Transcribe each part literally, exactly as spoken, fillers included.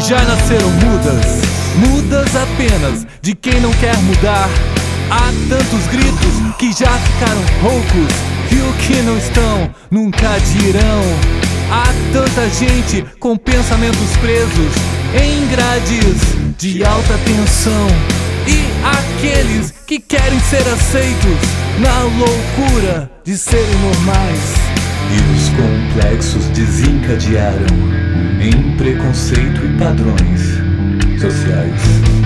já nasceram mudas, mudas apenas de quem não quer mudar. Há tantos gritos que já ficaram roucos, e o que não estão nunca dirão. Há tanta gente com pensamentos presos em grades de alta tensão, e aqueles que querem ser aceitos na loucura de serem normais. E os complexos desencadearam em preconceito e padrões sociais.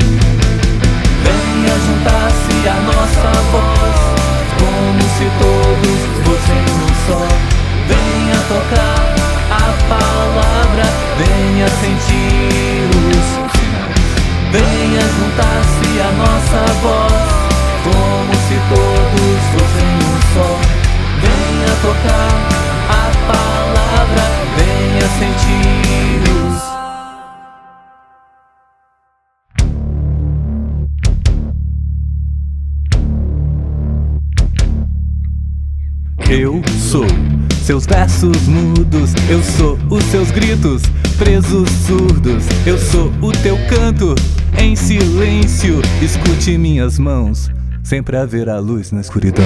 Venha juntar-se a nossa voz, como se todos fossem um só. Venha tocar a palavra, venha sentir os sinais. Venha juntar-se a nossa voz, como se todos fossem um só. Venha tocar a palavra, venha sentir os. Eu sou seus versos mudos, eu sou os seus gritos presos surdos, eu sou o teu canto em silêncio. Escute minhas mãos, sempre haverá luz na escuridão.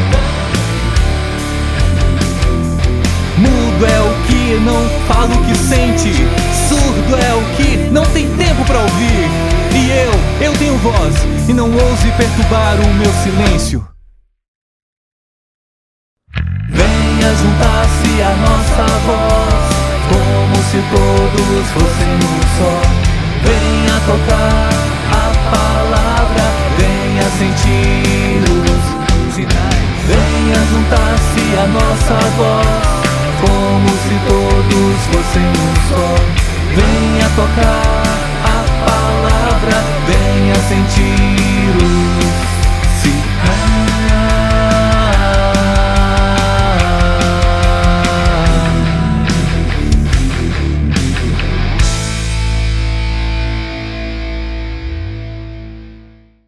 Mudo é o que não fala o que sente, surdo é o que não tem tempo pra ouvir. E eu, eu tenho voz e não ouse perturbar o meu silêncio. Venha juntar-se a nossa voz, como se todos fossem um só. Venha tocar a palavra, venha sentir os sinais. Venha juntar-se a nossa voz, como se todos fossem um só. Venha tocar a palavra, venha sentir os